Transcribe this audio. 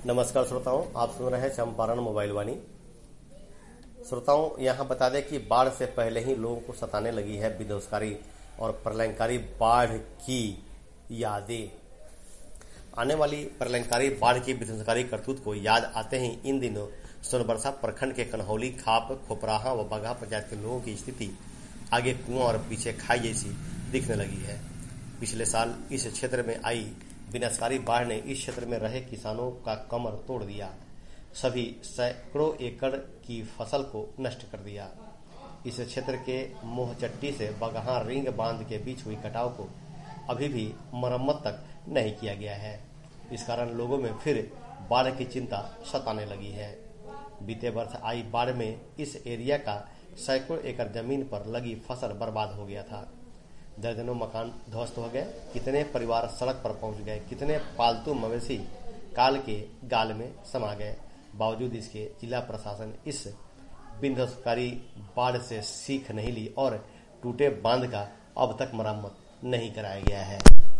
नमस्कार श्रोताओं, आप सुन रहे हैं चंपारण मोबाइल वाणी। श्रोताओं, यहाँ बता दें कि बाढ़ से पहले ही लोगों को सताने लगी है विध्वंसकारी और प्रलयंकारी बाढ़ की यादें। आने वाली प्रलयंकारी बाढ़ की विध्वंसकारी करतूत को याद आते ही इन दिनों सोनबरसा प्रखंड के कन्हौली, खाप, खोपराहा व बगहा पंचायत के लोगों की स्थिति आगे कुआं और पीछे खाई जैसी दिखने लगी है। पिछले साल इस क्षेत्र में आई विनाशकारी बाढ़ ने इस क्षेत्र में रहे किसानों का कमर तोड़ दिया। सभी सैकड़ों एकड़ की फसल को नष्ट कर दिया। इस क्षेत्र के मोहचट्टी से बगहा रिंग बांध के बीच हुई कटाव को अभी भी मरम्मत तक नहीं किया गया है। इस कारण लोगों में फिर बाढ़ की चिंता सताने लगी है। बीते वर्ष आई बाढ़ में इस एरिया का सैकड़ों एकड़ जमीन पर लगी फसल बर्बाद हो गया था। दर्जनों मकान ध्वस्त हो गए, कितने परिवार सड़क पर पहुंच गए, कितने पालतू मवेशी काल के गाल में समा गए। बावजूद इसके जिला प्रशासन इस विध्वंसकारी बाढ़ से सीख नहीं ली और टूटे बांध का अब तक मरम्मत नहीं कराया गया है।